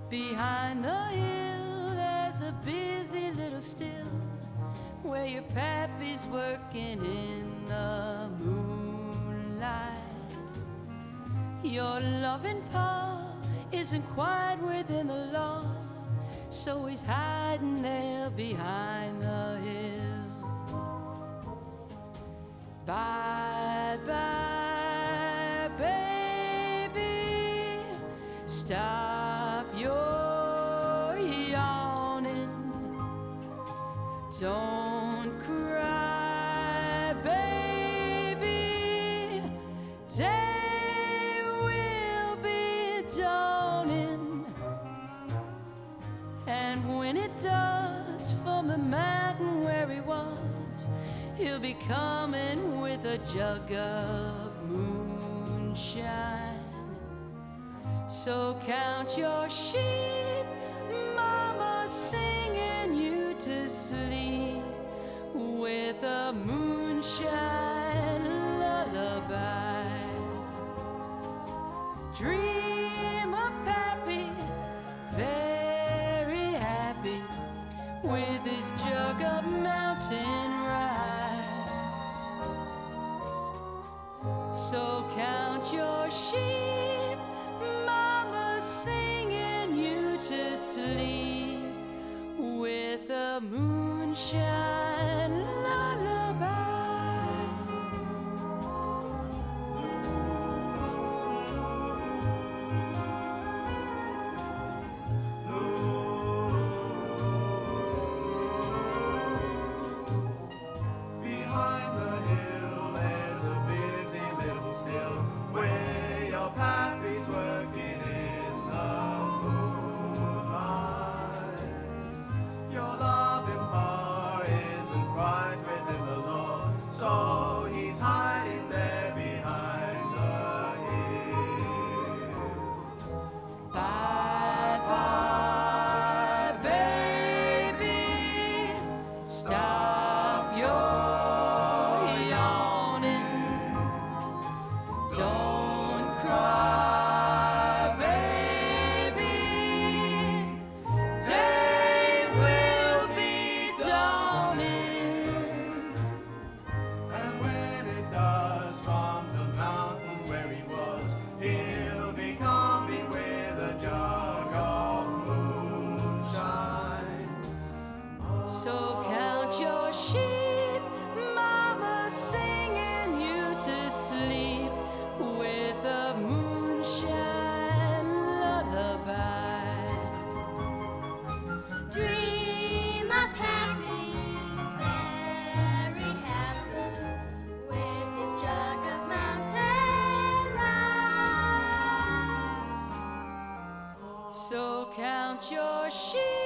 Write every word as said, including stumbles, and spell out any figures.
Behind the hill there's a busy little still where your pappy's working in the moonlight. Your loving pa isn't quite within the law, so he's hiding there behind the hill. Bye bye baby, stop your yawning. Don't cry baby, day will be dawning. And when it does, from the mountain where he was, he'll be coming with a jug of moonshine. So count your sheep, mama, singing you to sleep with a moonshine lullaby. Dream of Pappy, very happy with his jug of mountain rye. So count your sheep, mama, singing you to sleep with a moonshine lullaby. Behind the hill there's a busy little still where your pappy's working in the moonlight. Your loving bar isn't quite within the law, so he's hiding there behind the hill. Bye bye baby, stop your yawning. Don't cry baby, day will be dawning. And when it does, from the mountain where he was, he'll be coming with a jug of moonshine. So count your sheep, mama, singing you to sleep with a moonshine lullaby. Dream of Pappy, very happy with his jug of mountain rye. So count your sheep,